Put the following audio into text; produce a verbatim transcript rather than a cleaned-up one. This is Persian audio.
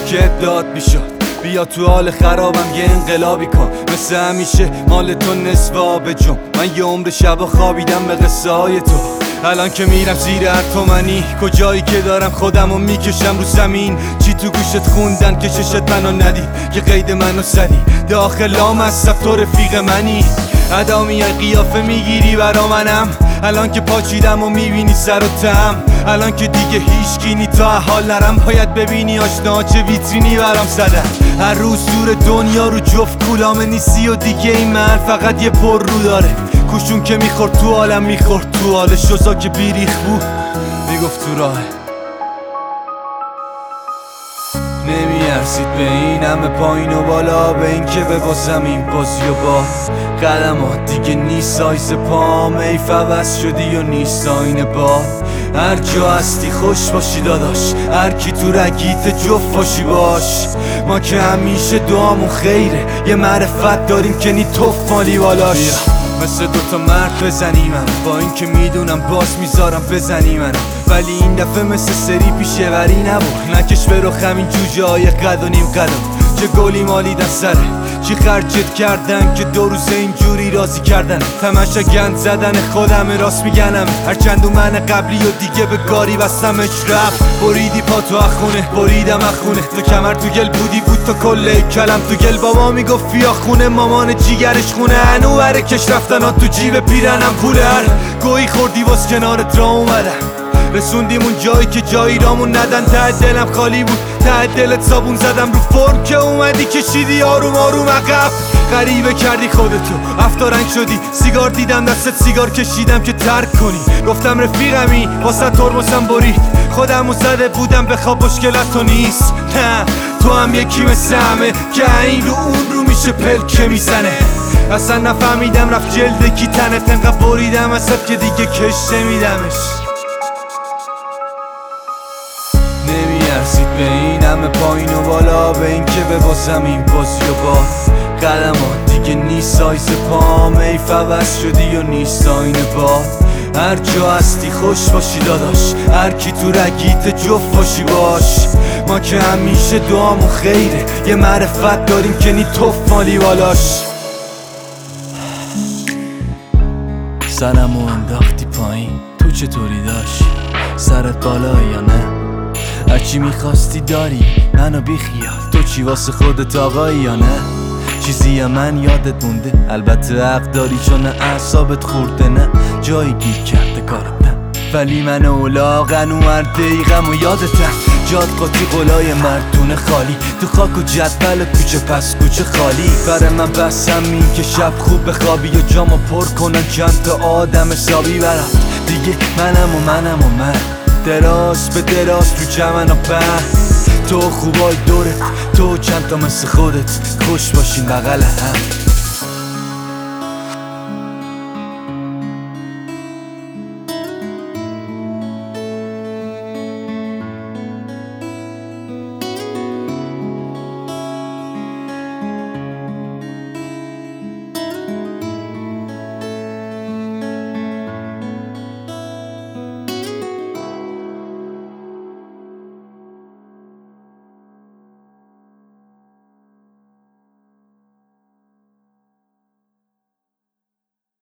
که داد میشد بیا تو حال خرابم یه انقلابی کن، مثل همیشه مال تو نصف آب جم. من یه عمر شبا خوابیدم به قصه های تو، الان که میرم زیر هر تومنی کجایی که دارم خودمو میکشم رو زمین. چی تو گوشت خوندن که چشت منو ندید که قید منو زدی داخلام از سب تو رفیق منی. ادا میای قیافه میگیری برا منم، الان که پاچیدم و میبینی سر و تم. الان که دیگه هیچ گینی تا حال نرم، باید ببینی آشنا چه ویترینی برام زدن. هر روز دور دنیا رو جفت کولامه نیستی و دیگه این من فقط یه پر رو داره. کوشون که میخورد تو عالم میخورد تو حال شوزا که بیریخ بود میگفت تو راه. نمیارسید به این همه پایین و بالا، به این که ببازم این بازی و با قدمات دیگه نیست سایز پام. ای فوز شدی و نیست آینه باد، هر جا هستی خوش باشی داداش، هر کی تو رگیت جفت باشی باش. ما که همیشه دعامون خیره، یه معرفت داریم که نی توف مالی بالاش. مثل دوتا مرد بزنی من، با این که میدونم باز میذارم بزنی منم، ولی این دفعه مثل سری پیشه وری نبور. نکش به رخم این جوجه های قد و نیم قدم، چه گلی مالیدن سره، چی خرجت کردن که دو روزه اینجوری راضی کردن. تماشا گند زدن خودم راست میگنم، هرچند و من قبلی و دیگه به کاری بستم اجرف. بریدی پا تو اخونه بریدم اخونه، تو کمر تو گل بودی بود تا کله کلم تو گل. بابا میگفت فیا خونه مامان جیگرش خونه، هنو بره کش رفتن ها تو جیب پیرنم پوله. هر گویی خوردی واس کنارت را اومدم، رسوندیم اون جایی که جایی رامون ندن. ته دلم خالی بود ته دلت صابون زدم رو فرم که اومدی کشیدی آروم آروم عقب. غریبه کردی خودتو افتارنگ شدی، سیگار دیدم دستت سیگار کشیدم که ترک کنی. گفتم رفیقمی واسه ترمزم برید، خودمو زده بودم بخواب مشکلت نیست. نه تو هم یکی مثل همه که این رو اون رو میشه پلکه میزنه. اصلا نفهمیدم رفت جلد کی تنت، انقدر بریدم اصلا که دیگه کش نمیدمش. نمیارسید به این همه پایین و بالا، به این که ببازم این بازی و با قدمات دیگه نیست سایز پام. ای فوز شدی و نیست آینه باد، هر جا هستی خوش باشی داداش، هر کی تو رگیت جفت باشی باش. ما که همیشه دعامون خیره، یه معرفت داریم که نی توف مالی بالاش. سرمو انداختی پایین تو چطوری داشت؟ سرت بالا یا نه؟ هرچی میخواستی داری منو بیخیال، تو چی واسه خودت آقایی یا نه؟ چیزی من یادت مونده البته حق داری، چون اعصابت خورده نه جایی گیر کرده کارت نه. ولی من اولاغن و هر دقیقم و یادتم، جاد قاطی قلای مردونه خالی، تو خاک و جدول کوچه پس کوچه خالی. برای من بسم این که شب خوب بخوابی و جامو پر کنن چند تا آدم حسابی برم. دیگه منم و منم و من دراز به دراز تو چمن و پهن، تو خوبای دورت تو چند تا مثل خودت خوش باشین بغل هم.